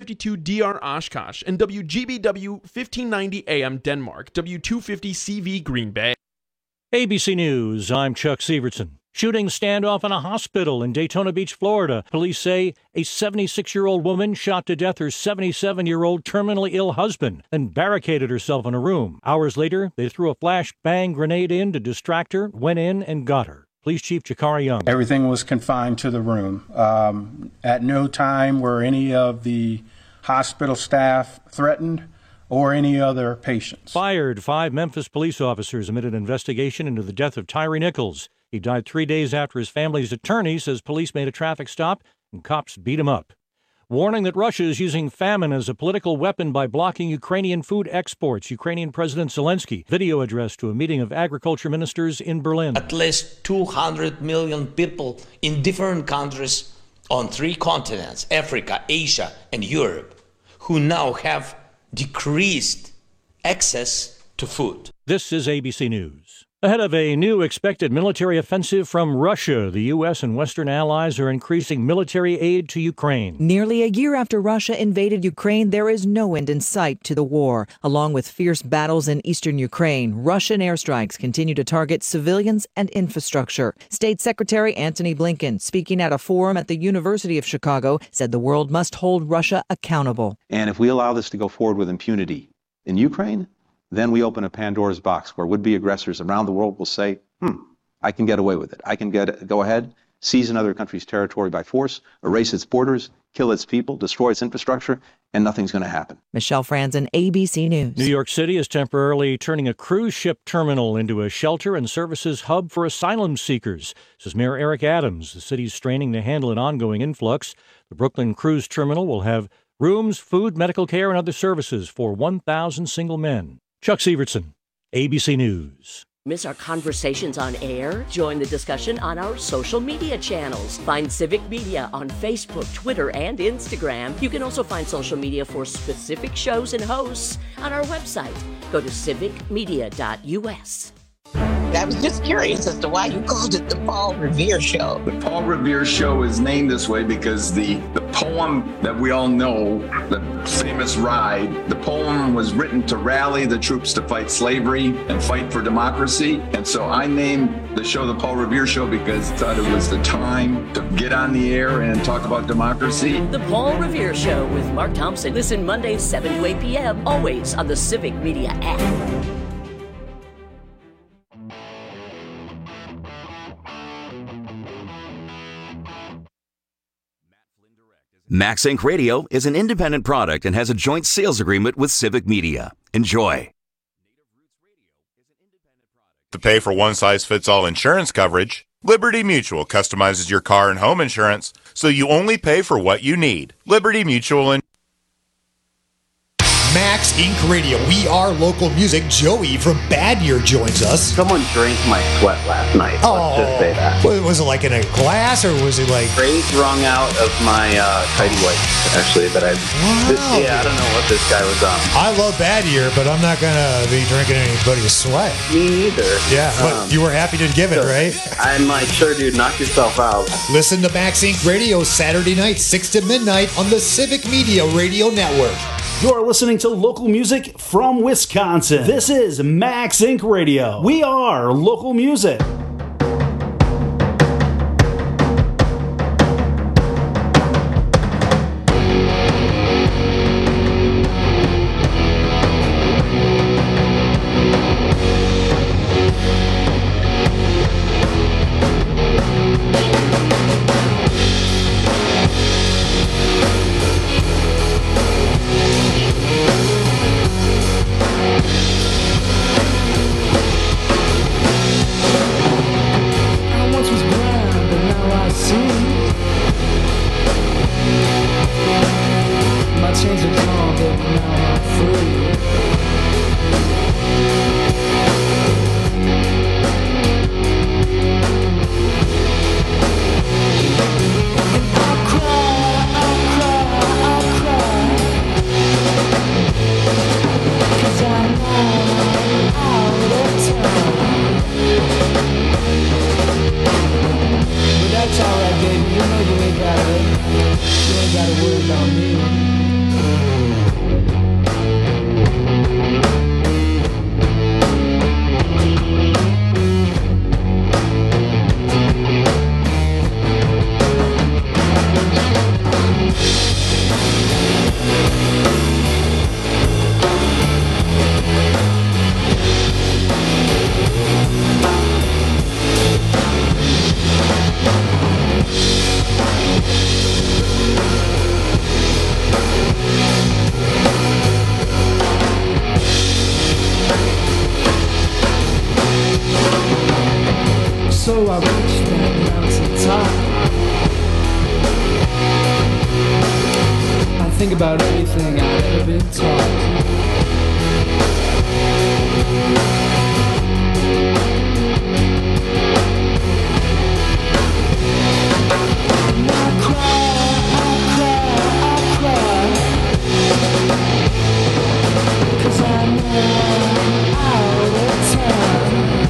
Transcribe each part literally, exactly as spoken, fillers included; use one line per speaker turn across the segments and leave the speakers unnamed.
fifty-two D R Oshkosh, and W G B W fifteen ninety A M Denmark, W two fifty C V Green Bay.
A B C News, I'm Chuck Severson. Shooting standoff in a hospital in Daytona Beach, Florida. Police say a seventy-six-year-old woman shot to death her seventy-seven-year-old terminally ill husband and barricaded herself in a room. Hours later, they threw a flashbang grenade in to distract her, went in and got her. Police Chief Jakari Young.
Everything was confined to the room. Um, at no time were any of the hospital staff threatened or any other patients.
Fired. Five Memphis police officers amid an investigation into the death of Tyree Nichols. He died three days after his family's attorney says police made a traffic stop and cops beat him up. Warning that Russia is using famine as a political weapon by blocking Ukrainian food exports. Ukrainian President Zelensky. Video address to a meeting of agriculture ministers in Berlin.
At least two hundred million people in different countries on three continents, Africa, Asia, and Europe, who now have decreased access to food.
This is A B C News. Ahead of a new expected military offensive from Russia, the U S and Western allies are increasing military aid to Ukraine.
Nearly a year after Russia invaded Ukraine, there is no end in sight to the war. Along with fierce battles in eastern Ukraine, Russian airstrikes continue to target civilians and infrastructure. State Secretary Antony Blinken, speaking at a forum at the University of Chicago, said the world must hold Russia accountable.
And if we allow this to go forward with impunity in Ukraine, then we open a Pandora's box where would-be aggressors around the world will say, hmm, I can get away with it. I can get go ahead, seize another country's territory by force, erase its borders, kill its people, destroy its infrastructure, and nothing's going to happen.
Michelle Franzen, A B C News.
New York City is temporarily turning a cruise ship terminal into a shelter and services hub for asylum seekers, says Mayor Eric Adams. The city's straining to handle an ongoing influx. The Brooklyn Cruise Terminal will have rooms, food, medical care, and other services for one thousand single men. Chuck Severson, A B C News.
Miss our conversations on air? Join the discussion on our social media channels. Find Civic Media on Facebook, Twitter, and Instagram. You can also find social media for specific shows and hosts on our website. Go to civic media dot u s.
I was just curious as to why you called it the Paul Revere Show.
The Paul Revere Show is named this way because the, the poem that we all know, the famous Ride, the poem was written to rally the troops to fight slavery and fight for democracy. And so I named the show the Paul Revere Show because I thought it was the time to get on the air and talk about democracy.
The Paul Revere Show with Mark Thompson. Listen Mondays seven to eight p.m. always on the Civic Media app.
Max Inc Radio is an independent product and has a joint sales agreement with Civic Media. Enjoy.
To pay for one-size-fits-all insurance coverage, Liberty Mutual customizes your car and home insurance so you only pay for what you need. Liberty Mutual and
Max Incorporated. Radio. We are local music. Joey from Bad Year joins us.
Someone drank my sweat last night.
Oh,
let's just say that.
Was it like in a glass or was it like...
Straight wrung out of my uh, tidy whities, actually. That I,
wow.
This, yeah, I don't know what this guy was on.
I love Bad Year, but I'm not going to be drinking anybody's sweat.
Me neither.
Yeah, but um, you were happy to give it,
so,
right?
I'm like, sure, dude, knock yourself out.
Listen to Max Incorporated. Radio Saturday night, six to midnight on the Civic Media Radio Network.
You're listening to local music from Wisconsin. This is Max Incorporated. Radio. We are local music.
about everything I've ever been taught. And I cry, I cry, I cry, 'cause I know I'm out of time.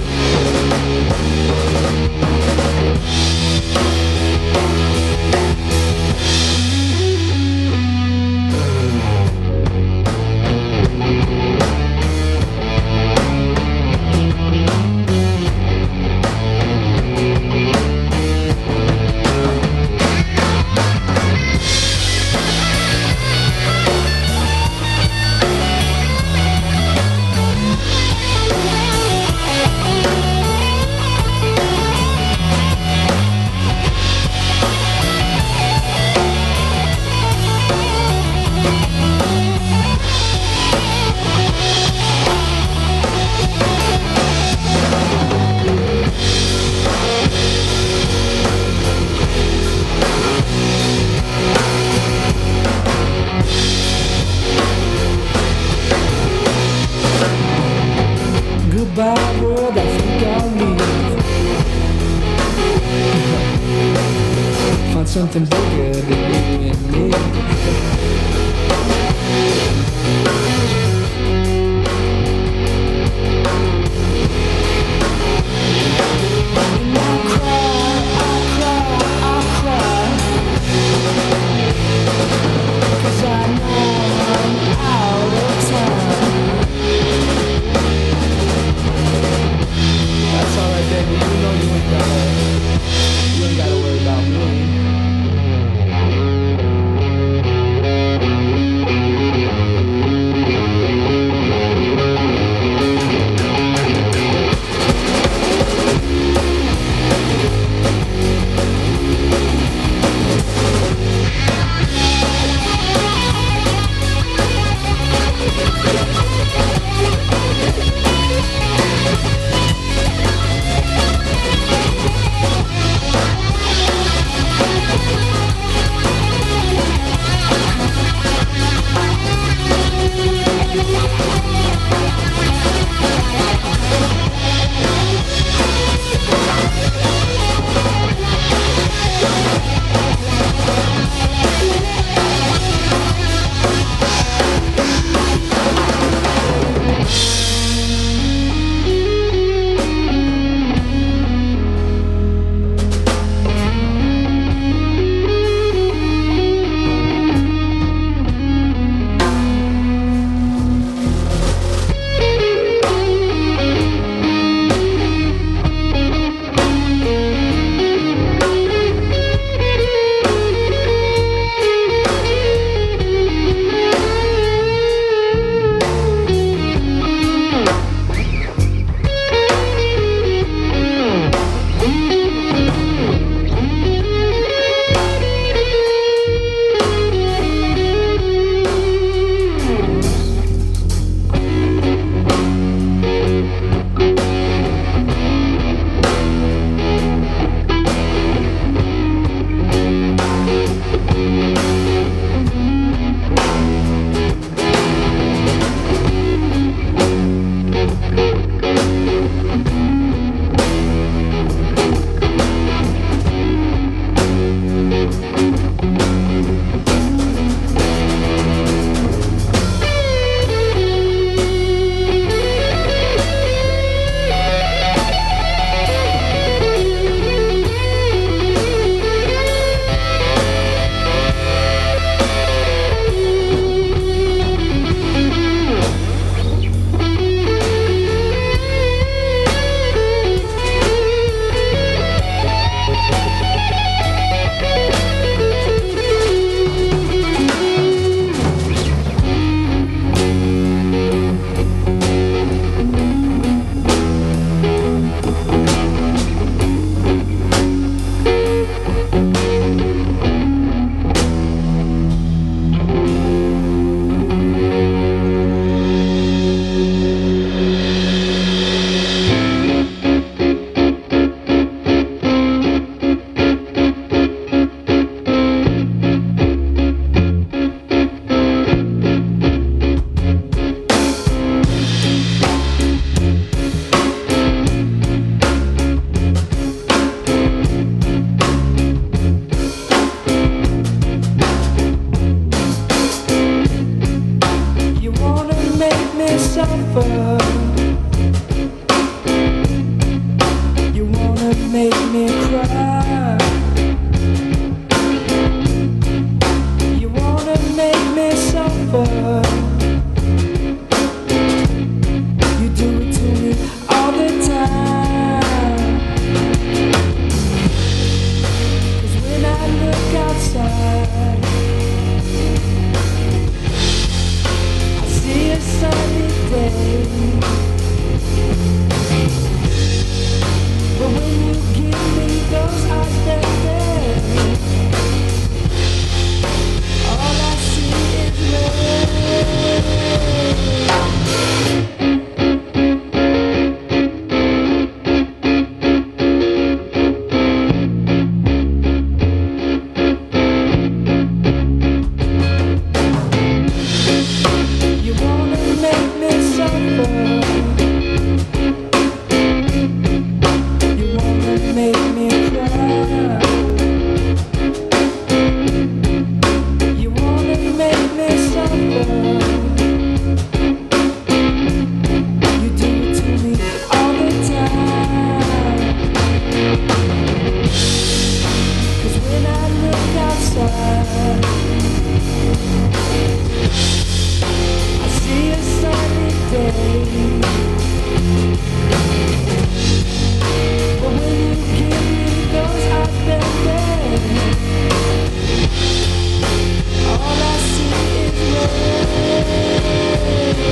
Goodbye, world, I think I'll leave. Find something bigger than you and me. And I cry, I cry, I cry, 'cause I know I'm out of time. That's alright, baby. You know you ain't gotta, you ain't gotta worry about me. suffer. You do it to me all the time. 'Cause when I look outside, I see a sunny day. But when you give me those eyes, baby, all I see is red. You wanna make me suffer. You wanna make me cry. You wanna make me suffer. You do it to me all the time. 'Cause when I look outside, I see a sunny day. But when you give me those eyes, baby, all I see is red.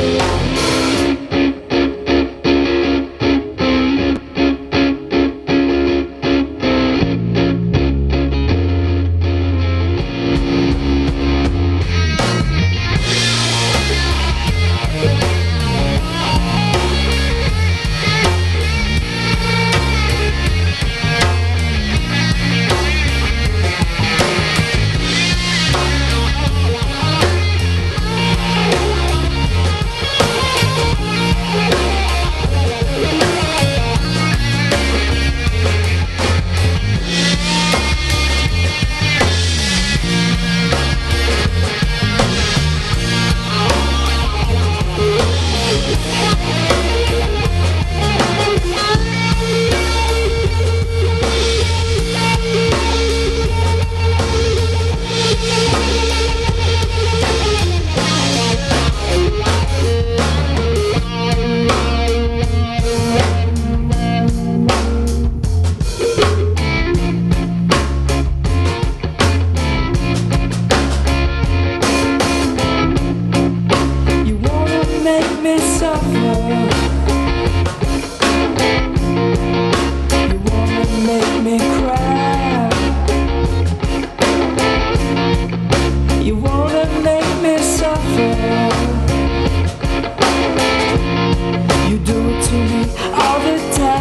You wanna make me suffer. You wanna make me cry. You wanna make me suffer. You do it to me all the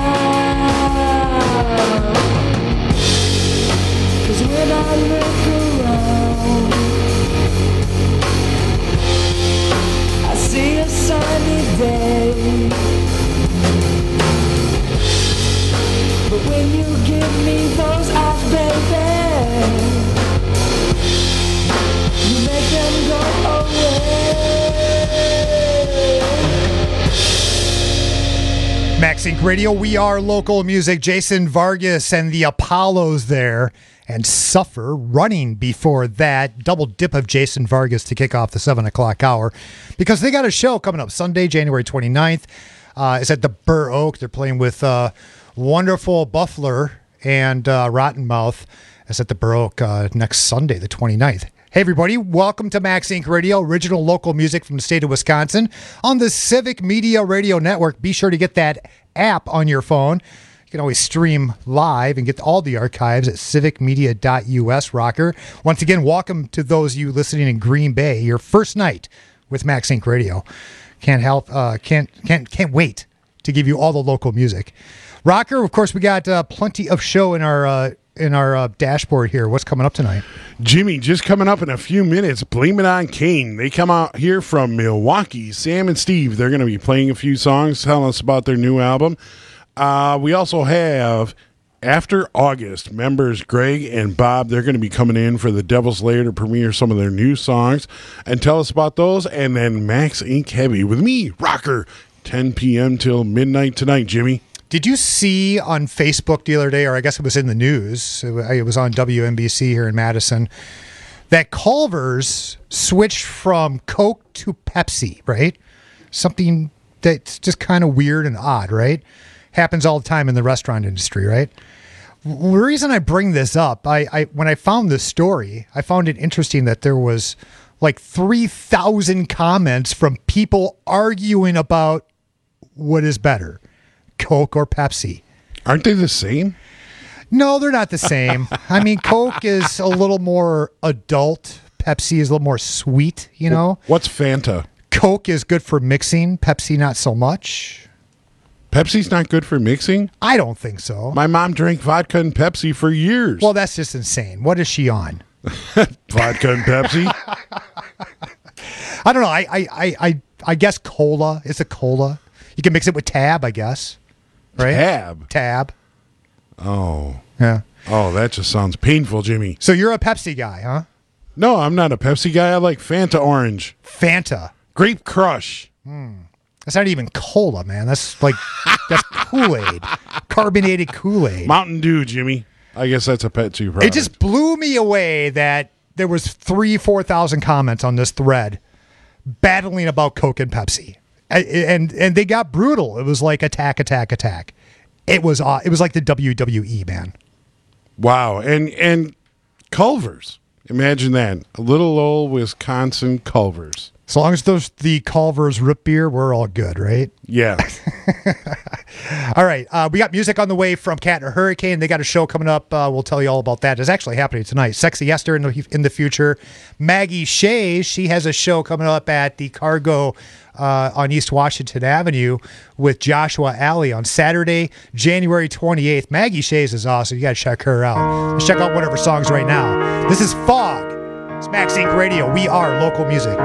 time. 'Cause when I look around, I see a sunny day. But when you give me those eyes, baby, you make them go away.
Max Inc Radio, we are local music. Jason Vargas and the Apollos there, and Suffer running before that. Double dip of Jason Vargas to kick off the seven o'clock hour, because they got a show coming up Sunday, January twenty-ninth. Uh, it's at the Burr Oak. They're playing with uh, wonderful Buffler and uh, Rotten Mouth. It's at the Burr Oak uh, next Sunday, the twenty-ninth. Hey, everybody. Welcome to Max Inc Radio, original local music from the state of Wisconsin on the Civic Media Radio Network. Be sure to get that app on your phone. You can always stream live and get all the archives at civic media dot U S, rocker. Once again, welcome to those of you listening in Green Bay, your first night with Max Inc Radio. Can't help, uh, can't, can't, can't wait to give you all the local music. Rocker, of course, we got uh, plenty of show in our uh, in our uh, dashboard here. What's coming up tonight?
Jimmy, just coming up in a few minutes, Blame It On Kane. They come out here from Milwaukee. Sam and Steve, they're going to be playing a few songs, telling us about their new album. Uh, we also have After August members Greg and Bob. They're going to be coming in for the Devil's Lair to premiere some of their new songs and tell us about those. And then Max Inc Heavy with me, Rocker, ten p.m. till midnight tonight, Jimmy.
Did you see on Facebook the other day, or I guess it was in the news, it was on W N B C here in Madison, that Culver's switched from Coke to Pepsi, right? Something that's just kind of weird and odd, right? Happens all the time in the restaurant industry, right? The reason I bring this up, I, I when I found this story, I found it interesting that there was like three thousand comments from people arguing about what is better, Coke or Pepsi.
Aren't they the same?
No, they're not the same. I mean, Coke is a little more adult. Pepsi is a little more sweet, you know?
What's Fanta?
Coke is good for mixing. Pepsi, not so much.
Pepsi's not good for mixing?
I don't think so.
My mom drank vodka and Pepsi for years.
Well, that's just insane. What is she on?
Vodka and Pepsi?
I don't know. I, I, I, I, I guess cola. It's a cola. You can mix it with Tab, I guess. Right?
Tab?
Tab.
Oh.
Yeah.
Oh, that just sounds painful, Jimmy.
So you're a Pepsi guy, huh?
No, I'm not a Pepsi guy. I like Fanta Orange.
Fanta.
Grape Crush.
Hmm. That's not even cola, man. That's like, that's Kool-Aid. Carbonated Kool-Aid.
Mountain Dew, Jimmy. I guess that's a Pepsi product.
It just blew me away that there was three, four thousand comments on this thread battling about Coke and Pepsi. And, and and they got brutal. It was like attack, attack, attack. It was uh, it was like the W W E, man.
Wow. And and Culver's. Imagine that. A little old Wisconsin Culver's.
As long as those the Culver's root beer, we're all good, right?
Yeah.
All right. Uh, we got music on the way from Cat and Hurricane. They got a show coming up. Uh, we'll tell you all about that. It's actually happening tonight. Sexy Esther in the, in the future. Maggie Shea, she has a show coming up at the Cargo uh, on East Washington Avenue with Joshua Alley on Saturday, January twenty-eighth. Maggie Shea's is awesome. You got to check her out. Let's check out one of her songs right now. This is Fog. It's Max Inc Radio. We are local music.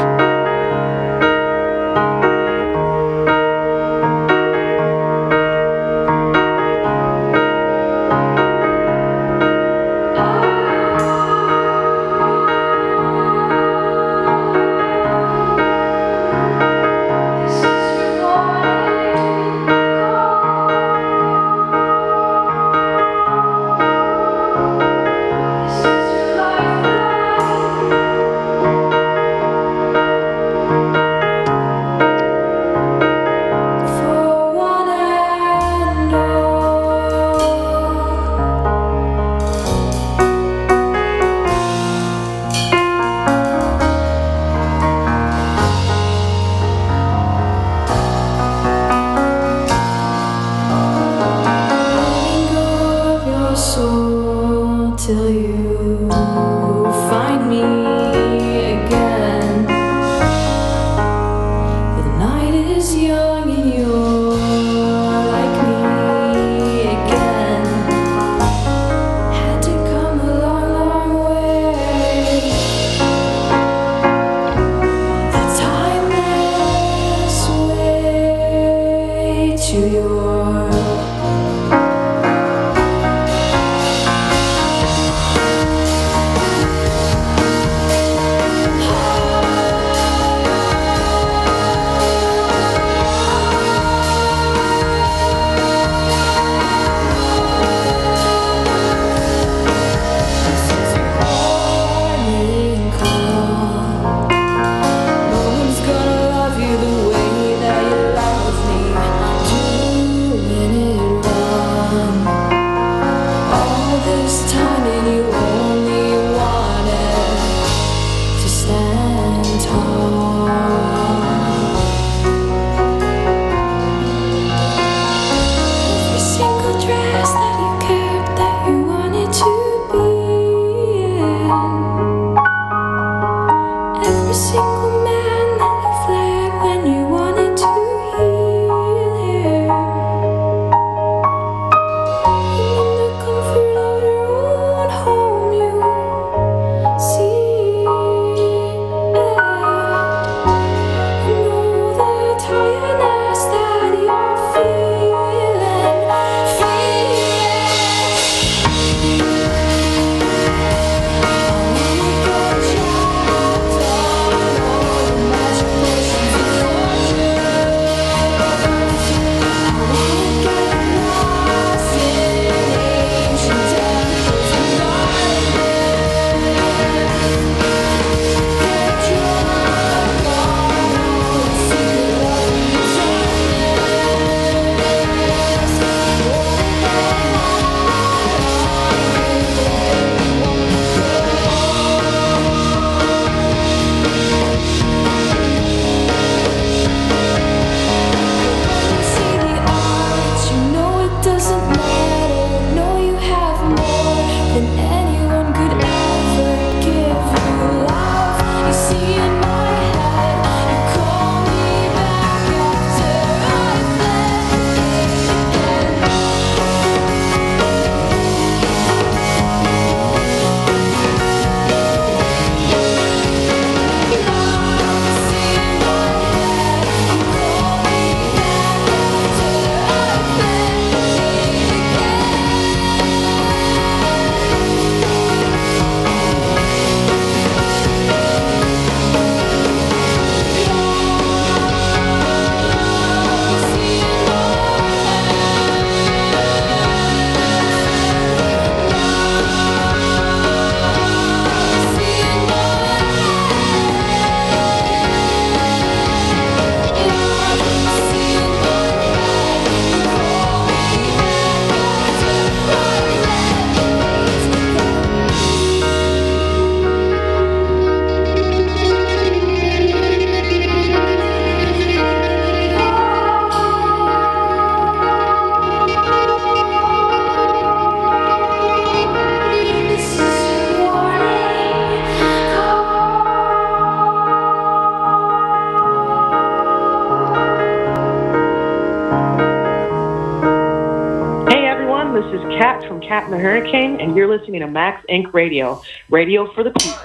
Kat from Kat and the Hurricane, and you're listening to Max Inc Radio, radio for the people.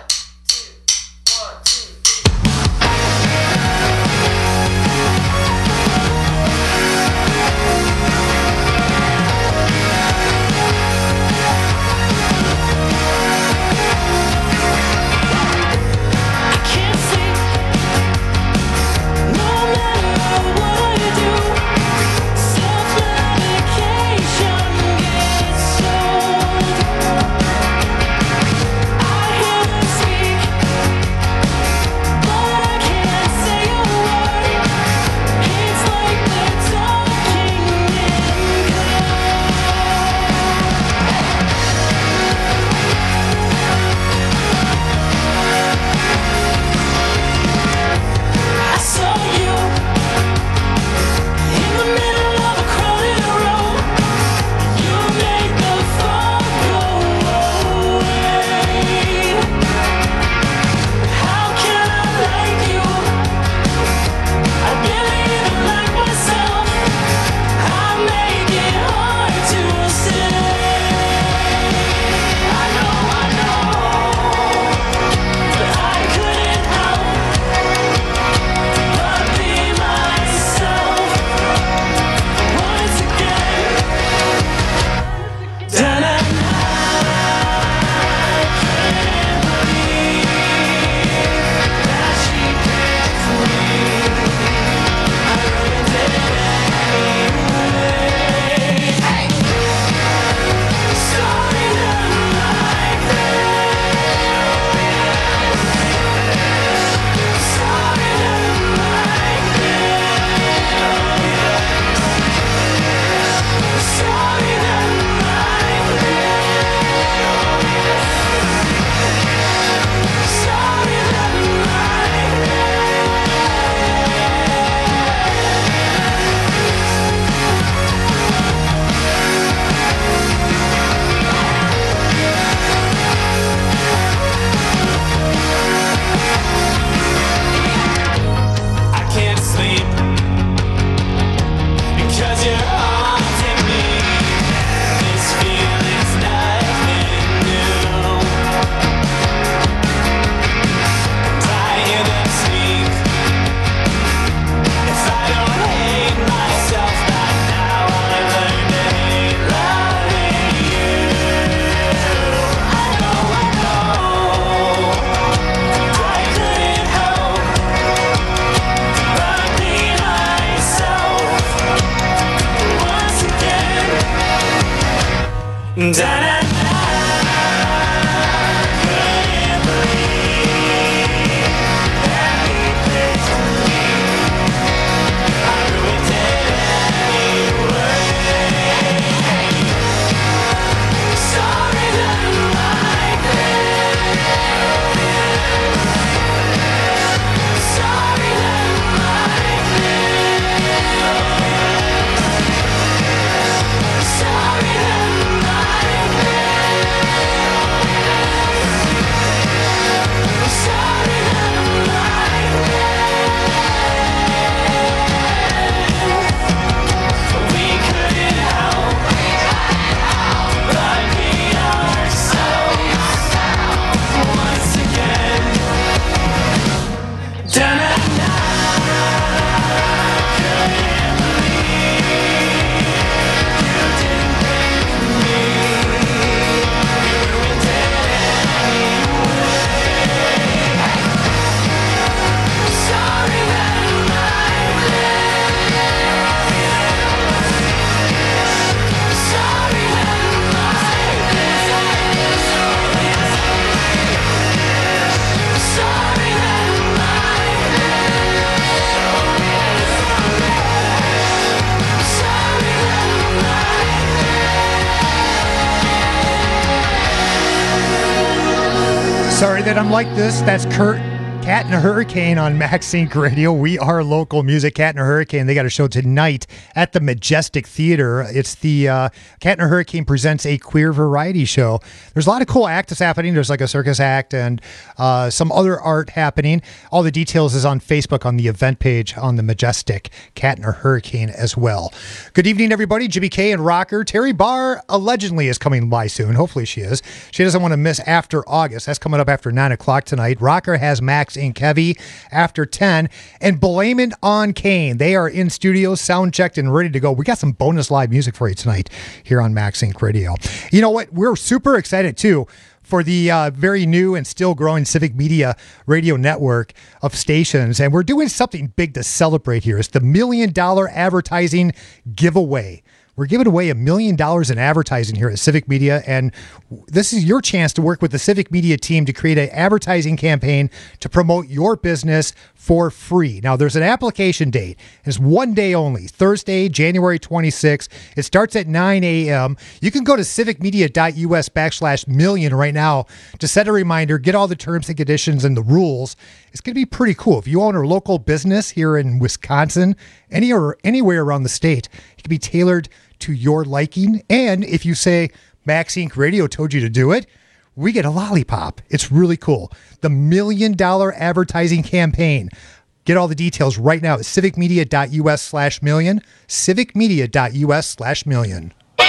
Sorry that I'm like this. That's Kurt Cat and a Hurricane on Max Inc Radio. We are local music. Cat and a Hurricane. They got a show tonight at the Majestic Theater. It's the uh, Cat and a Hurricane presents a queer variety show. There's a lot of cool acts happening. There's like a circus act and uh, some other art happening. All the details is on Facebook on the event page on the Majestic. Cat and a Hurricane as well. Good evening, everybody. Jimmy K and Rocker. Terry Barr allegedly is coming by soon. Hopefully she is. She doesn't want to miss After August. That's coming up after nine o'clock tonight. Rocker has Max Inc Heavy after ten, and Blame It on Kane. They are in studio, sound checked, and ready to go. We got some bonus live music for you tonight here on Max Inc Radio. You know what? We're super excited too for the uh, very new and still growing Civic Media radio network of stations, and we're doing something big to celebrate here. It's the Million Dollar Advertising Giveaway. We're giving away a million dollars in advertising here at Civic Media, and this is your chance to work with the Civic Media team to create an advertising campaign to promote your business for free. Now, there's an application date. It's one day only, Thursday, January twenty-sixth. It starts at nine a.m. You can go to civicmedia.us backslash million right now to set a reminder, get all the terms and conditions and the rules. It's going to be pretty cool. If you own a local business here in Wisconsin, any or anywhere around the state, it can be tailored to your liking. And if you say Max Inc Radio told you to do it, we get a lollipop. It's really cool. The Million Dollar Advertising Campaign. Get all the details right now at civicmedia.us slash million. civicmedia.us slash million.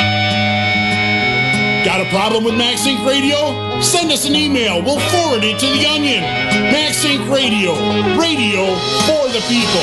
Got a problem with Max Inc Radio? Send us an email. We'll forward it to the Onion. Max Inc Radio. Radio for the people.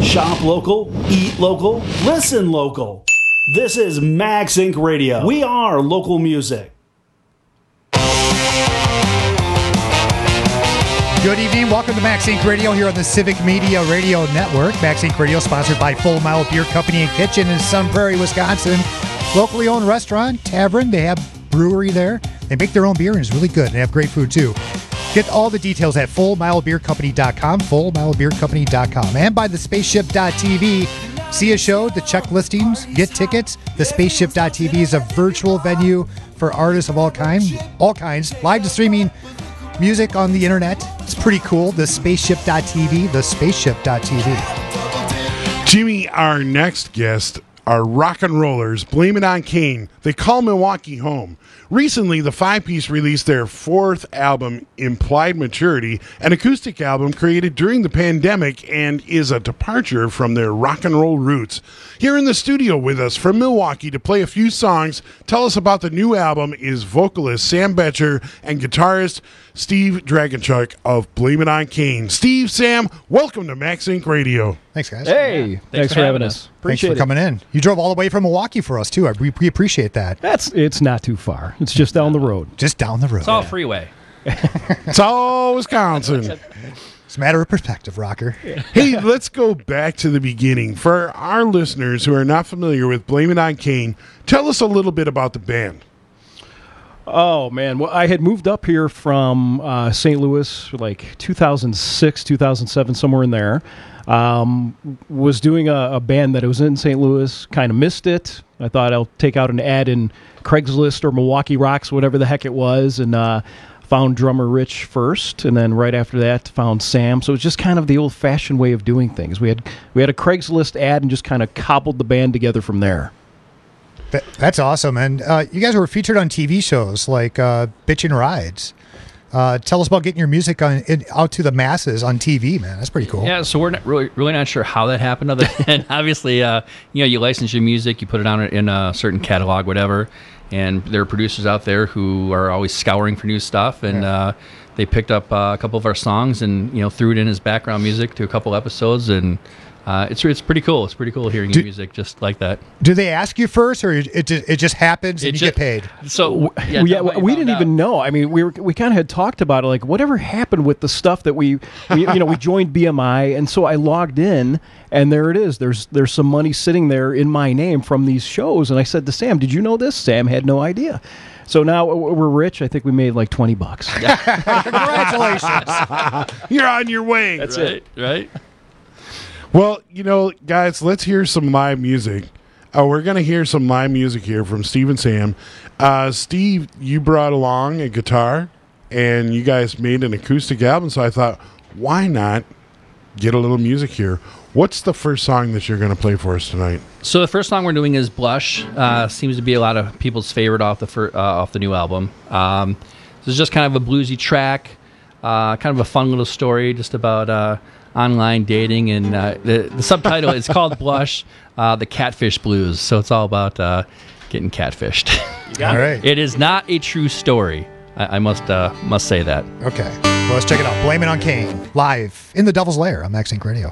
Shop local, eat local, listen local. This is Max Inc Radio. We are local music.
Good evening. Welcome to Max Inc Radio here on the Civic Media Radio Network. Max Inc Radio sponsored by Full Mile Beer Company and Kitchen in Sun Prairie, Wisconsin. Locally owned restaurant, tavern. They have brewery there. They make their own beer and it's really good. They have great food too. Get all the details at full mile beer company dot com, full mile beer company dot com, and by the spaceship dot t v. See a show, to check listings, get tickets. The spaceship dot t v is a virtual venue for artists of all kinds, all kinds, live to streaming music on the internet. It's pretty cool. The spaceship dot t v, the spaceship dot t v.
Jimmy, our next guest, are rock and rollers. Blame It on Kane. They call Milwaukee home. Recently, the five-piece released their fourth album, Implied Maturity, an acoustic album created during the pandemic and is a departure from their rock and roll roots. Here in the studio with us from Milwaukee to play a few songs, tell us about the new album is vocalist Sam Betcher and guitarist Steve Dragonchuk of Blame It on Kane. Steve, Sam, welcome to Max Inc Radio.
Thanks, guys.
Hey,
yeah.
thanks, thanks for having us. Appreciate
Thanks for
it.
coming in. You drove all the way from Milwaukee for us, too. I, we, we appreciate that.
That's It's not too far. It's just down the road.
Just down the road.
It's all freeway.
It's all Wisconsin.
It's a matter of perspective, Rocker.
Hey, let's go back to the beginning. For our listeners who are not familiar with Blame It on Kane, tell us a little bit about the band.
Oh, man. Well, I had moved up here from uh, Saint Louis like two thousand six, two thousand seven, somewhere in there. Um, was doing a, a band that was in Saint Louis, kind of missed it. I thought I'll take out an ad in Craigslist or Milwaukee Rocks, whatever the heck it was, and uh, found drummer Rich first, and then right after that found Sam. So it was just kind of the old-fashioned way of doing things. We had we had a Craigslist ad and just kind of cobbled the band together from there.
That, that's awesome. And uh, you guys were featured on T V shows like uh, Bitchin' Rides. Uh, tell us about getting your music on in, out to the masses on T V, man. That's pretty cool.
Yeah, so we're not really, really not sure how that happened. Other than obviously, uh, you know, you license your music, you put it on in a certain catalog, whatever, and there are producers out there who are always scouring for new stuff, and yeah. uh, they picked up uh, a couple of our songs and you know threw it in as background music to a couple episodes, and uh, it's it's pretty cool. It's pretty cool hearing
do,
your music just like that.
Do they ask you first, or it just, it just happens and
it
you
just,
get paid?
So
yeah, yeah we didn't out. even know. I mean, we were, we kind of had talked about it, like whatever happened with the stuff that we, we you know, we joined B M I, and so I logged in, and there it is. There's there's some money sitting there in my name from these shows, and I said to Sam, "Did you know this?" Sam had no idea. So now we're rich. I think we made like twenty bucks.
Congratulations!
You're on your way.
That's
right?
it, right?
Well, you know, guys, let's hear some live music. Uh, we're going to hear some live music here from Steve and Sam. Uh, Steve, you brought along a guitar, and you guys made an acoustic album, so I thought, why not get a little music here? What's the first song that you're going to play for us tonight?
So the first song we're doing is Blush. Uh, seems to be a lot of people's favorite off the fir- uh, off the new album. Um, this is just kind of a bluesy track, uh, kind of a fun little story just about uh, online dating, and uh, the, the subtitle is called Blush, uh, the Catfish Blues. So it's all about uh, getting catfished.
You got all right.
It is not a true story. I, I must uh, must say that.
Okay. Well, let's check it out. Blame It on Kane, live in the Devil's Lair on Max Inc Radio.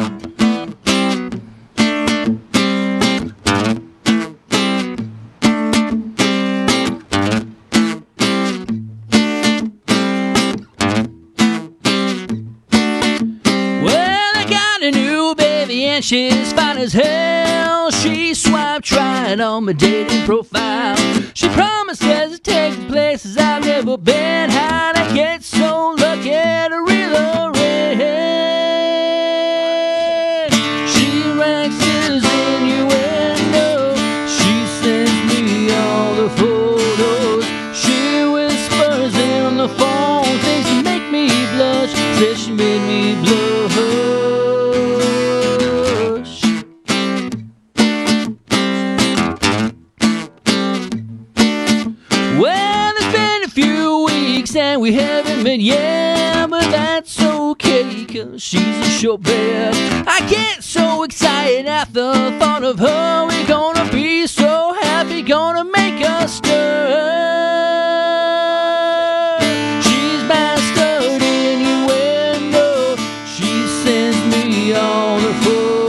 And she's fine as hell. She swiped right on my dating profile. She promises to take me places I've never been. How'd I get so lucky to relocate? She ranks his innuendo. She sends me all the photos. She whispers in the phone things that make me blush. Says she made me blush. And we haven't met yet, but that's okay, cause she's a sure bet. I get so excited at the thought of her. We're gonna be so happy, gonna make us stir. She's mastered innuendo. She sends me all the photos.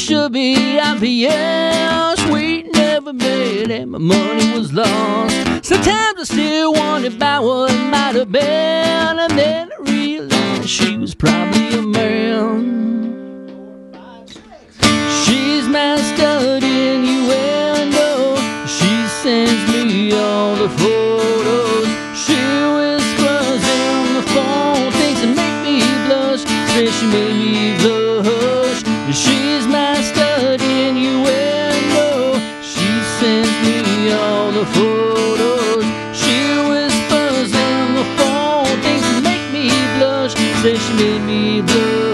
should be obvious. We never met and my money was lost. Sometimes I still wonder about what might have been, and then I realized she was probably a man. She's my study innuendo. She sends me all the photos. She whispers in the phone things that make me blush. Says she made me blush. She's my study innuendo. She sends me all the photos. She whispers in the phone things that make me blush. Says she made me blush.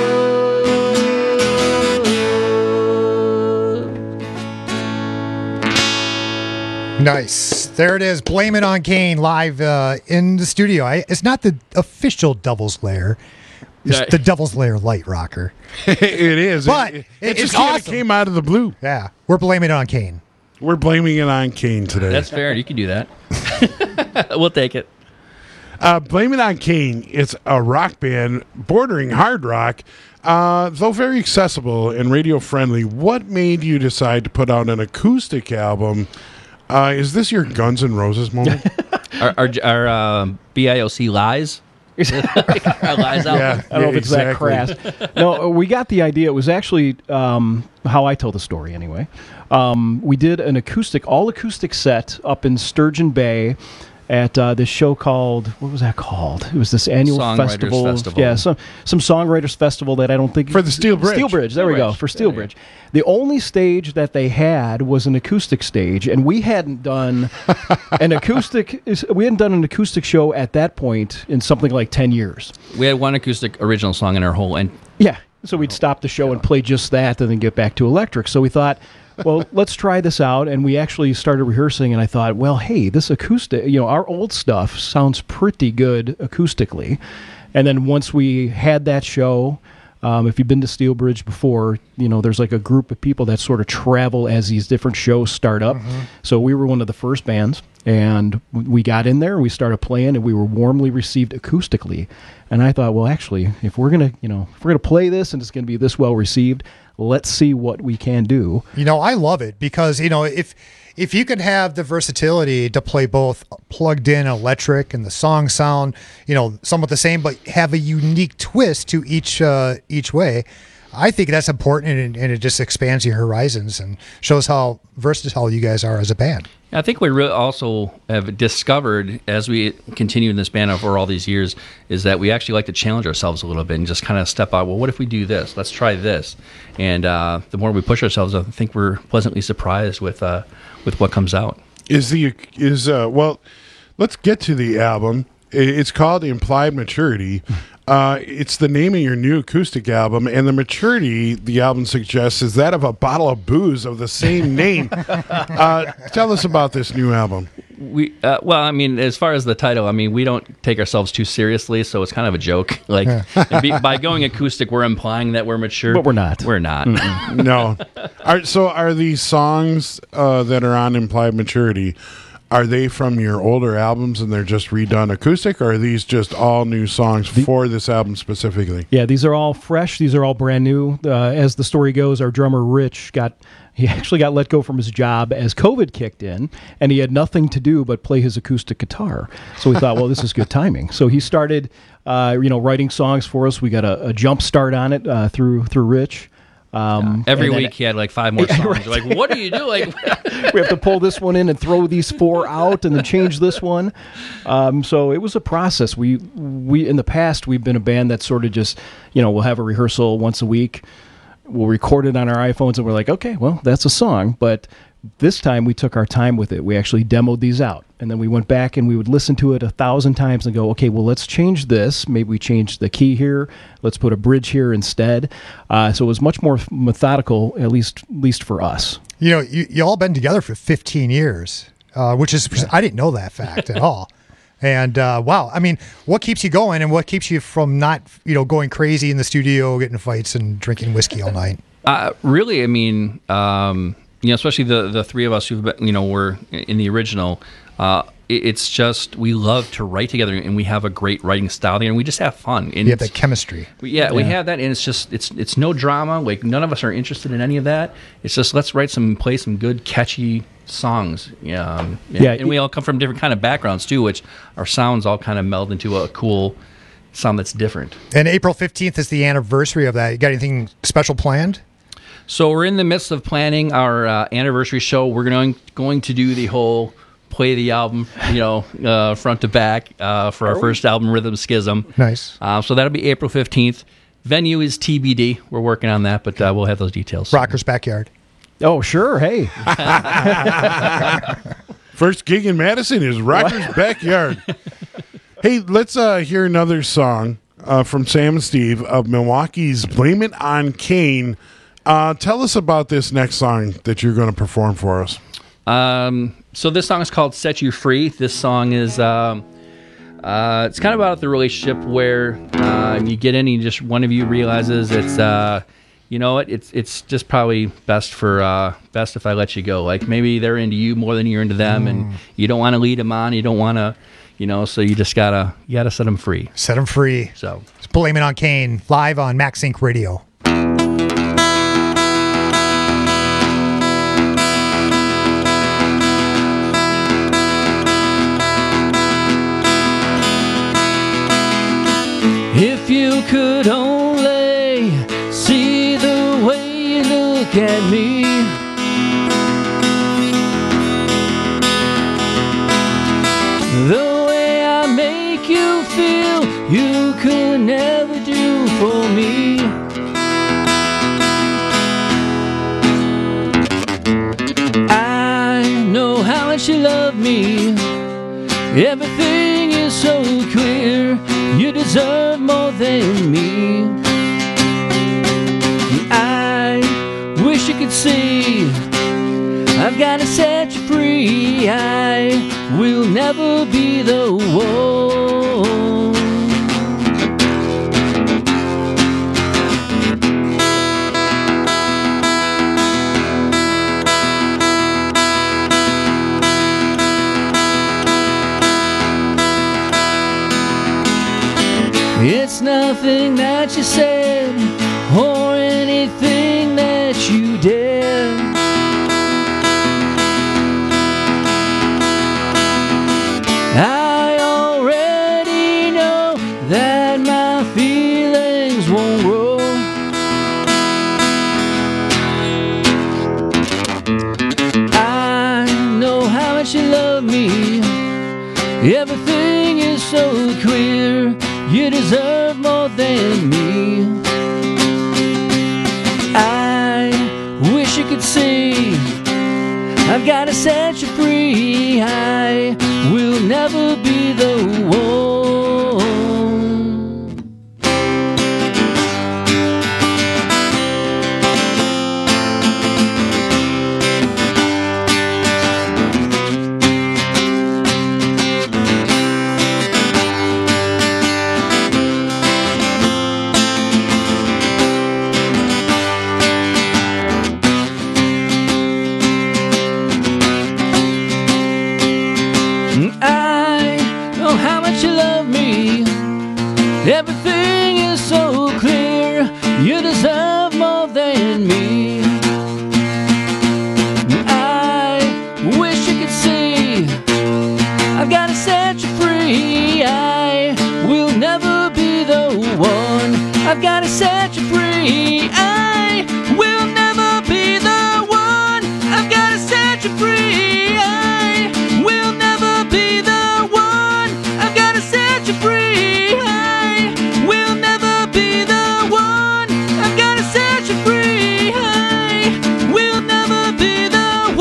Nice. There it is. Blame It on Kane live uh, in the studio. I, it's not the official Devil's Lair. It's
Yeah.
the Devil's Lair light rocker.
it is.
But
it,
it-
it
it's
just kinda
awesome.
came out of the blue.
Yeah. We're blaming it on Kane.
We're blaming it on Kane today.
That's fair. You can do that. We'll take it.
Uh, Blame It on Kane. It's a rock band bordering hard rock, uh, though very accessible and radio friendly. What made you decide to put out an acoustic album? Uh, is this your Guns N' Roses moment?
Our, our, our uh, B I O C lies. Our lies out.
Yeah.
I don't know if it's
exactly.
that crass. No, we got the idea. It was actually um, how I tell the story anyway. Um, we did an acoustic, all acoustic set up in Sturgeon Bay at uh, this show called, what was that called? It was this annual
Songwriters
festival.
Festival.
Yeah, some some songwriters festival that I don't think
For the Steel Bridge.
Steel Bridge. There we go. For Steel Bridge. The only stage that they had was an acoustic stage, and we hadn't done an acoustic. We hadn't done an acoustic show at that point in something like ten years.
We had one acoustic original song in our whole, and
Yeah. So we'd stop the show and play just that and then get back to electric. So we thought, well, let's try this out. And we actually started rehearsing, and I thought, well, hey, this acoustic, you know, our old stuff sounds pretty good acoustically. And then once we had that show, um, if you've been to Steel Bridge before, you know, there's like a group of people that sort of travel as these different shows start up.
Mm-hmm.
So we were one of the first bands, and we got in there and we started playing, and we were warmly received acoustically. And I thought, well, actually, if we're gonna, you know, if we're gonna play this and it's gonna be this well received, let's see what we can do.
You know, I love it because, you know, if if you can have the versatility to play both plugged in electric and the song sound, you know, somewhat the same, but have a unique twist to each uh, each way, I think that's important, and, and it just expands your horizons and shows how versatile you guys are as a band.
I think we re- also have discovered as we continue in this band over all these years is that we actually like to challenge ourselves a little bit and just kind of step out. Well, what if we do this? Let's try this. And uh, the more we push ourselves, I think we're pleasantly surprised with uh, with what comes out.
Is the is uh well, let's get to the album. I- It's called Implied Maturity. Uh, it's the name of your new acoustic album, and the maturity the album suggests is that of a bottle of booze of the same name. uh, tell us about this new album.
We uh, well, I mean, as far as the title, I mean, we don't take ourselves too seriously, so it's kind of a joke. Like and be, by going acoustic, we're implying that we're mature,
But we're not.
We're not.
No. Are, so are these songs uh, that are on Implied Maturity, are they from your older albums and they're just redone acoustic, or are these just all new songs for this album specifically?
Yeah, these are all fresh. These are all brand new. Uh, as the story goes, our drummer Rich got he actually got let go from his job as COVID kicked in, and he had nothing to do but play his acoustic guitar. So we thought, well, this is good timing. So he started, uh, you know, writing songs for us. We got a, a jump start on it uh, through through Rich. Um,
Every
and then-
week he had like five more songs.
Right.
You're like, what do you do? Like,
we have to pull this one in and throw these four out and then change this one. Um, so it was a process. We we in the past we've been a band that sort of just, you know, we'll have a rehearsal once a week. We'll record it on our iPhones and we're like, okay, well, that's a song. But this time we took our time with it. We actually demoed these out. And then we went back and we would listen to it a thousand times and go, okay, well, let's change this. Maybe we change the key here. Let's put a bridge here instead. Uh, so it was much more methodical, at least at least for us.
You know, you, you all been together for fifteen years, uh, which is, I didn't know that fact at all. And uh, wow, I mean, what keeps you going and what keeps you from not, you know, going crazy in the studio, getting fights and drinking whiskey all night?
Uh, really, I mean, um, you know, especially the the three of us who, you know, were in the original. Uh, it, it's just we love to write together, and we have a great writing style together, and we just have fun. And
You have that chemistry.
we, yeah,
Yeah.
we have that, and it's just it's it's no drama. Like none of us are interested in any of that. It's just let's write some, play some good, catchy songs. Yeah, um, and,
Yeah,
and we all come from different kind of backgrounds too, which our sounds all kind of meld into a cool sound that's different.
And April fifteenth is the anniversary of that. You got anything special planned?
So we're in the midst of planning our uh, anniversary show. We're going going to do the whole play the album, you know, uh, front to back uh, for our first album, Rhythm Schism.
Nice.
Uh, so that'll be April fifteenth. Venue is T B D. We're working on that, but uh, we'll have those details.
Rocker's Backyard.
Oh, sure. Hey.
First gig in Madison is Rocker's Backyard. Hey, let's uh, hear another song uh, from Sam and Steve of Milwaukee's Blame It on Kane. Uh, tell us about this next song that you're going to perform for us.
Um, so this song is called Set You Free. This song is, um, uh, it's kind of about the relationship where uh, you get in and you just one of you realizes it's, uh, you know what, it's it's just probably best for uh, best if I let you go. Like maybe they're into you more than you're into them,
Mm.
and you don't want to lead them on. You don't want to, you know, so you just gotta you gotta set them free.
Set them free.
So
it's Blame It on Kane live on Max Inc Radio.
If you could only see the way you look at me, the way I make you feel, you could never do for me. I know how much you love me. Everything is so clear. You deserve more than me. I wish you could see I've gotta set you free. I will never be the one. It's nothing that you said or anything that you did. I already know that my feelings won't grow. I know how much you love me. Everything is so clear. You deserve more than me. I wish you could see I've gotta set you free. I will never be the one. I know how much you love me. Everything is so clear. You deserve more than me. I wish you could see I've gotta set you free. I will never be the one. I've gotta set you free. I will never be the one. I've gotta set you free. I will never be the one. I've gotta set you free. I will never be the one. I've gotta set you free. I will never be the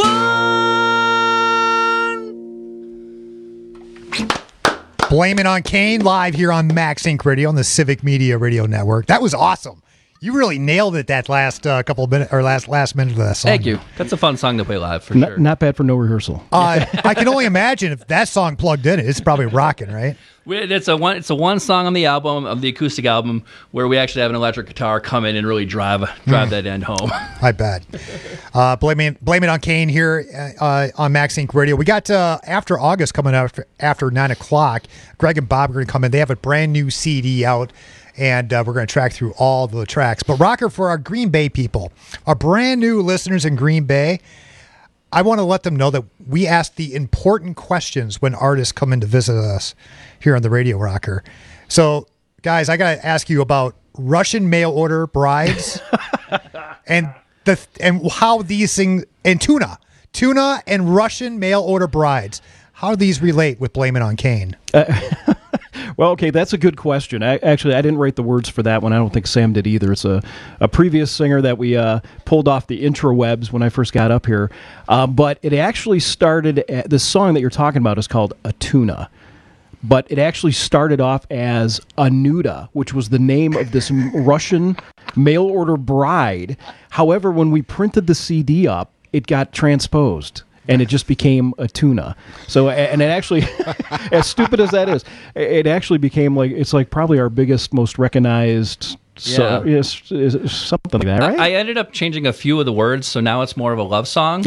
one.
Blame It on Kane live here on Max Inc Radio on the Civic Media Radio Network. That was awesome. You really nailed it that last uh, couple of minutes or last last minute of that song.
Thank you. That's a fun song to play live for
Not,
sure.
not bad for no rehearsal.
Uh, I can only imagine if that song plugged in, it's probably rocking, right?
We- It's a one. It's a one song on the album, of the acoustic album, where we actually have an electric guitar come in and really drive drive
Mm.
that end home.
I bet. Uh, blame it, blame it on Kane here uh, on Max Inc Radio. We got uh, After August coming up after, after nine o'clock. Greg and Bob are going to come in. They have a brand new C D out, and uh, we're going to track through all the tracks. But Rocker, for our Green Bay people, our brand new listeners in Green Bay, I want to let them know that we ask the important questions when artists come in to visit us here on the Radio Rocker. So, guys, I got to ask you about Russian mail order brides and the and how these things and tuna, tuna and Russian mail order brides. How do these relate with Blame It on Kane?
Uh, well, okay, that's a good question. I, actually, I didn't write the words for that one. I don't think Sam did either. It's a, a previous singer that we uh, pulled off the intrawebs when I first got up here. Uh, but it actually started, at, the song that you're talking about is called A Tuna. But it actually started off as Anuda, which was the name of this Russian mail order bride. However, when we printed the C D up, it got transposed. And it just became a tuna. So, and it actually, as stupid as that is, it actually became like, it's like probably our biggest, most recognized, so,
Yeah.
is, is, is something like that, right?
I, I ended up changing a few of the words, so now it's more of a love song.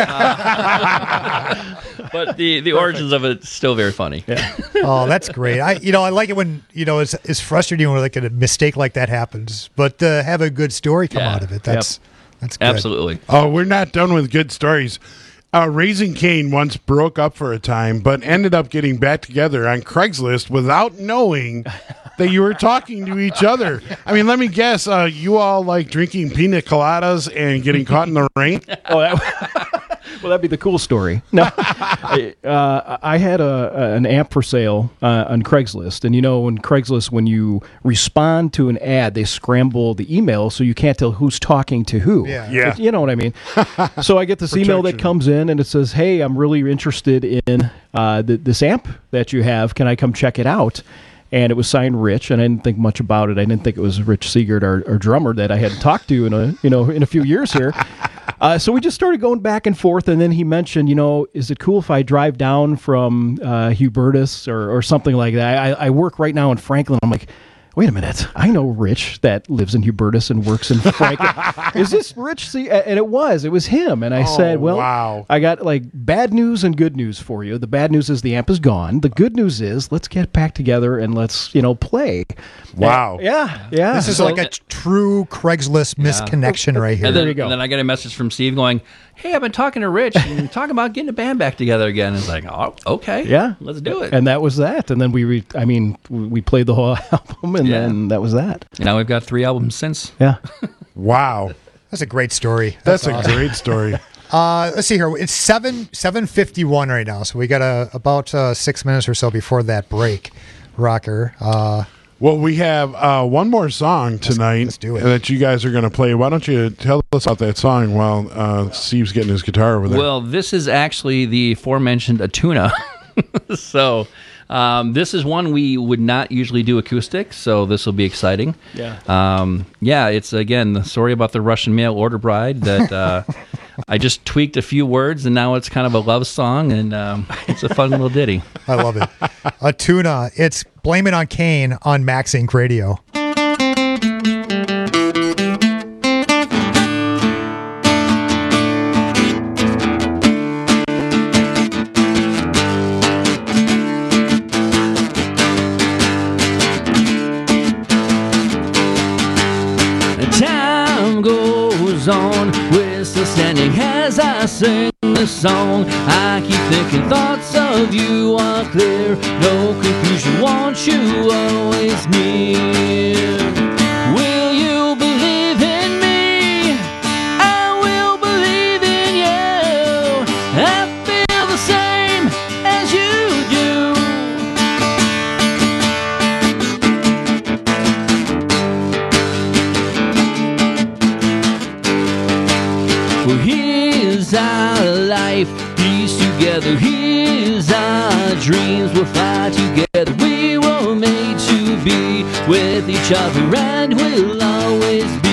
Uh, but the, the origins of it's still very funny.
Yeah.
Oh, that's great. I, you know, I like it when, you know, it's, it's frustrating when like a mistake like that happens, but uh, have a good story come
Yeah.
out of it. That's, that's good.
Absolutely.
Oh, we're not done with good stories. Uh, Raising Cane once broke up for a time, but ended up getting back together on Craigslist without knowing that you were talking to each other. I mean, let me guess, uh, you all like drinking pina coladas and getting caught in the rain?
Oh, that, well, that'd be the cool story. No, I, uh, I had a, an amp for sale uh, on Craigslist, and you know, when Craigslist, when you respond to an ad, they scramble the email so you can't tell who's talking to who.
Yeah. Yeah.
You know what I mean? So I get this email that comes in, and it says, "Hey, I'm really interested in uh, the, this amp that you have. Can I come check it out?" And it was signed Rich, and I didn't think much about it. I didn't think it was Rich Siegert, our, our drummer, that I hadn't talked to in a you know in a few years here. Uh, so we just started going back and forth, and then he mentioned, you know, is it cool if I drive down from uh, Hubertus or, or something like that? I, I work right now in Franklin. I'm like, wait a minute, I know Rich that lives in Hubertus and works in Franklin. Is this Rich? See, and it was, it was him. And I
Oh,
said, well,
wow.
I got like bad news and good news for you. The bad news is the amp is gone. The good news is let's get back together and let's, you know, play.
Wow.
And- yeah, yeah.
This is
So-
like a t- true Craigslist misconnection right here.
And then, and then I get a message from Steve going, "Hey, I've been talking to Rich and talking about getting a band back together again." It's like, oh, okay,
Yeah,
let's do it.
And that was that. And then we, re- I mean, we we played the whole album, and
Yeah.
then that was that.
And now we've got three albums since.
Yeah.
Wow.
That's a great story.
That's,
That's
a
awesome.
great story.
Uh, let's see here. It's seven seven fifty one right now, so we got a, about uh, six minutes or so before that break. Rocker. Uh,
Well, we have uh, one more song tonight
let's do it.
that you guys are going to play. Why don't you tell us about that song while uh, Steve's getting his guitar over there?
Well, this is actually the aforementioned Atuna. so um, this is one we would not usually do acoustic, so this will be exciting.
Yeah.
Um, yeah, it's, again, the story about the Russian mail order bride that uh, I just tweaked a few words, and now it's kind of a love song, and um, it's a fun little ditty.
I love it. A tuna. It's Blame It on Kane on Max Inc Radio.
Time goes on, we're still standing as I sing the song. I keep thinking thoughts of you are clear, no confusion, want you always near. Will you believe in me? I will believe in you. I feel the same as you do. Well, here's our life, pieced together. Here's our dreams, we'll fly together. We were made to be with each other, and we'll always be.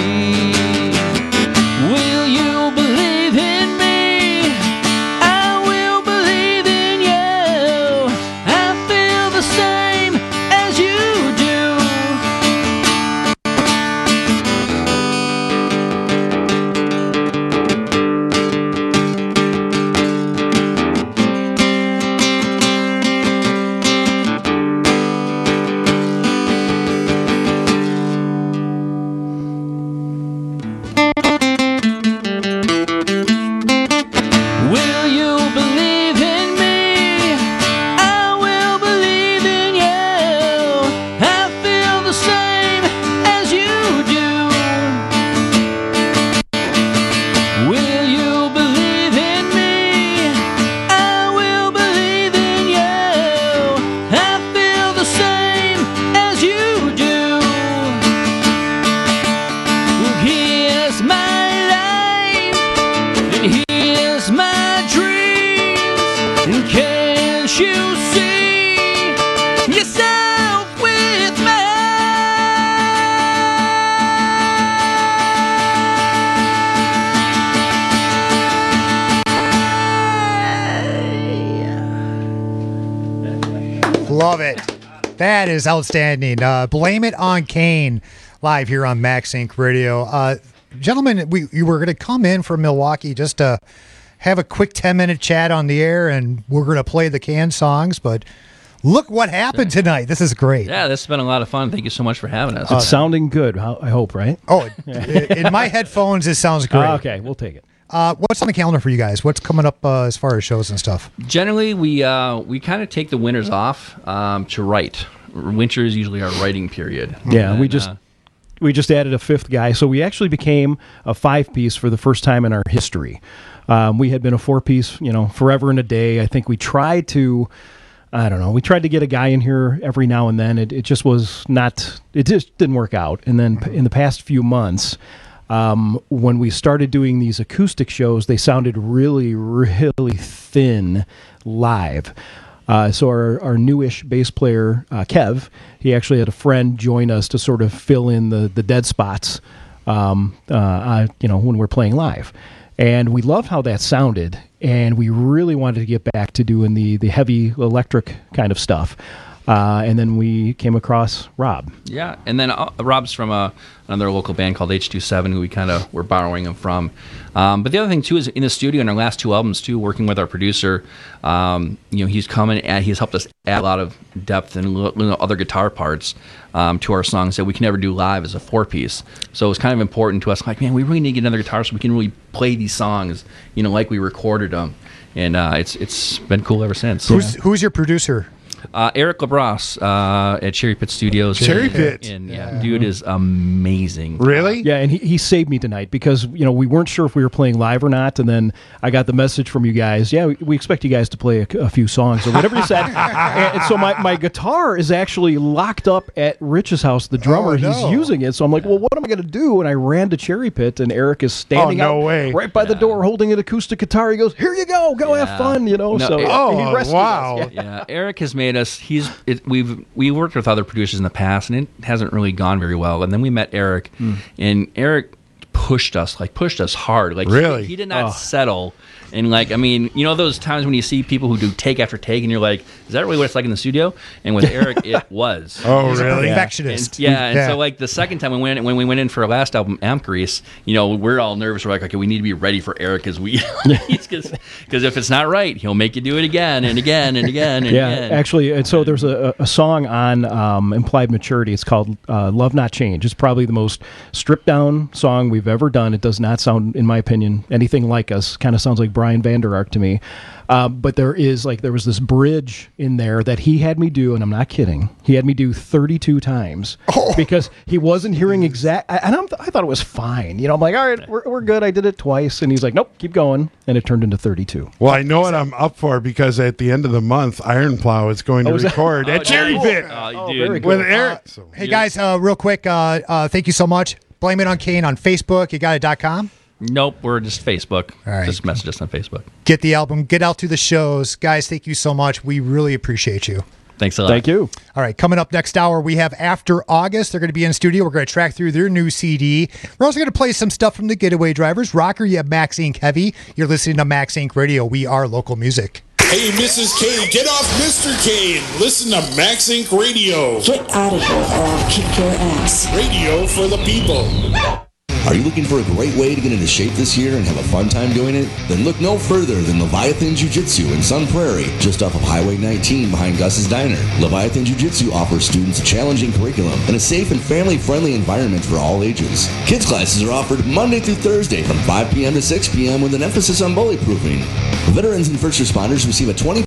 That is outstanding. Uh, Blame It on Kane, live here on Max Inc Radio. Uh, gentlemen, we you were going to come in from Milwaukee just to have a quick ten-minute chat on the air, and we're going to play the Kane songs, but look what happened tonight. This is great.
Yeah, this has been a lot of fun. Thank you so much for having us.
It's sounding good, I hope, right?
Oh, in my headphones, it sounds great.
Uh, okay, we'll take it.
Uh, what's on the calendar for you guys? What's coming up uh, as far as shows and stuff?
Generally, we uh, we kind of take the winters off um, to write. Winter is usually our writing period.
Yeah,
And,
we just
uh,
we just added a fifth guy, so we actually became a five piece for the first time in our history. Um, we had been a four piece, you know, forever and a day. I think we tried to, I don't know, we tried to get a guy in here every now and then. It it just was not, it just didn't work out. And then p- in the past few months, um, when we started doing these acoustic shows, they sounded really, really thin live. Uh, so our, our newish bass player, uh, Kev, he actually had a friend join us to sort of fill in the, the dead spots, um, uh, uh, you know, when we're playing live. And we loved how that sounded, and we really wanted to get back to doing the, the heavy electric kind of stuff. Uh, and then we came across Rob.
Yeah, and then uh, Rob's from a, another local band called H twenty-seven, who we kind of were borrowing him from. Um, but the other thing, too, is in the studio in our last two albums, too, working with our producer, um, you know, he's coming and he's helped us add a lot of depth and you know, other guitar parts um, to our songs that we can never do live as a four-piece. So it's kind of important to us, like, man, we really need to get another guitar so we can really play these songs, you know, like we recorded them. And uh, it's it's been cool ever since.
Who's who's your producer?
Uh, Eric LaBrosse uh, at Cherry Pit Studios.
Cherry
And-
Pit.
And, yeah, dude is amazing.
Really?
Yeah, and he, he saved me tonight because, you know, we weren't sure if we were playing live or not, and then I got the message from you guys, yeah, we, we expect you guys to play a, a few songs or whatever you said. and, and so my, my guitar is actually locked up at Rich's house, the drummer.
Oh, no.
He's using it. So I'm like, well, what am I going to do? And I ran to Cherry Pit, and Eric is standing
Oh, no
out
way.
right by the door holding an acoustic guitar. He goes, here you go, go have fun, you know.
No,
so
it-
he
Oh,
rescued
wow.
us.
Yeah, Eric has made us. He's it, we've we worked with other producers in the past, and it hasn't really gone very well. And then we met Eric, and Eric pushed us, like pushed us hard. Like
Really?
he, he did not
Oh.
settle. And like, I mean, you know those times when you see people who do take after take, and you're like, is that really what it's like in the studio? And with Eric, it was.
Oh,
He's a
really?
perfectionist.
And, yeah, and
Yeah.
so like the second time we went when we went in for our last album, Amp Grease, you know, we're all nervous. We're like, okay, we need to be ready for Eric because we because if it's not right, he'll make you do it again and again and again and
Yeah,
again.
actually, and so there's a, a song on um, Implied Maturity. It's called uh, Love Not Change. It's probably the most stripped down song we've ever done. It does not sound, in my opinion, anything like us. Kind of sounds like Brian Vander Ark to me. Uh, but there is like there was this bridge in there that he had me do, and I'm not kidding. He had me do thirty-two times because he wasn't hearing exact. And I'm, I thought it was fine. You know, I'm like, all right, we're, we're good. I did it twice, and he's like, nope, keep going, and it turned into thirty-two.
Well, I know what I'm up for because at the end of the month, Iron Plow is going to
Oh, is that-
record
Oh,
at Cherry
nice.
Pit
Oh,
very
dude.
cool.
with Eric.
Hey guys, uh, real quick, uh, uh, thank you so much. Blame It on Kane on Facebook. You got it dot com.
Nope, we're just Facebook.
All right.
Just message us on Facebook.
Get the album. Get out to the shows, guys. Thank you so much. We really appreciate you.
Thanks a lot.
Thank you.
All right, coming up next hour, we have After August. They're going to be in studio. We're going to track through their new C D. We're also going to play some stuff from the Getaway Drivers. Rocker, you have Max Inc Heavy. You're listening to Max Inc Radio. We are local music.
Hey, Missus K, get off Mister K and listen to Max Inc Radio.
Get out of here or I'll kick your ass.
Radio for the people.
Are you looking for a great way to get into shape this year and have a fun time doing it? Then look no further than Leviathan Jiu-Jitsu in Sun Prairie, just off of Highway nineteen behind Gus's Diner. Leviathan Jiu-Jitsu offers students a challenging curriculum and a safe and family-friendly environment for all ages. Kids classes are offered Monday through Thursday from five p.m. to six p.m. with an emphasis on bully-proofing. Veterans and first responders receive a twenty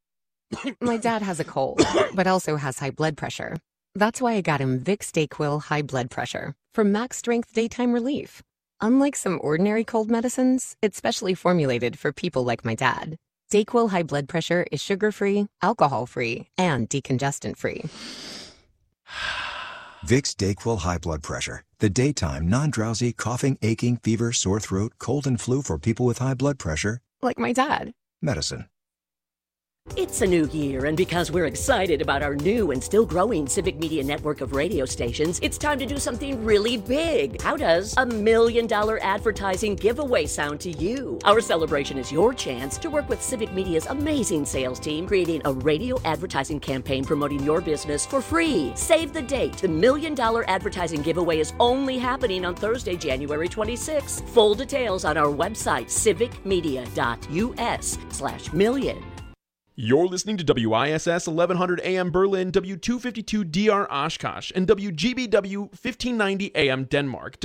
My dad has a cold, but also has high blood pressure. That's why I got him Vicks DayQuil High Blood Pressure for max strength daytime relief. Unlike some ordinary cold medicines, it's specially formulated for people like my dad. DayQuil High Blood Pressure is sugar-free, alcohol-free, and decongestant-free.
Vicks DayQuil High Blood Pressure. The daytime, non-drowsy, coughing, aching, fever, sore throat, cold and flu for people with high blood pressure.
Like my dad.
Medicine.
It's a new year, and because we're excited about our new and still growing Civic Media network of radio stations, it's time to do something really big. How does a million dollar advertising giveaway sound to you? Our celebration is your chance to work with Civic Media's amazing sales team, creating a radio advertising campaign promoting your business for free. Save the date. The million dollar advertising giveaway is only happening on Thursday, January twenty-sixth. Full details on our website, civicmedia.us slash million.
You're listening to W I S S eleven hundred A M Berlin, W two fifty-two D R Oshkosh, and W G B W fifteen ninety A M Denmark.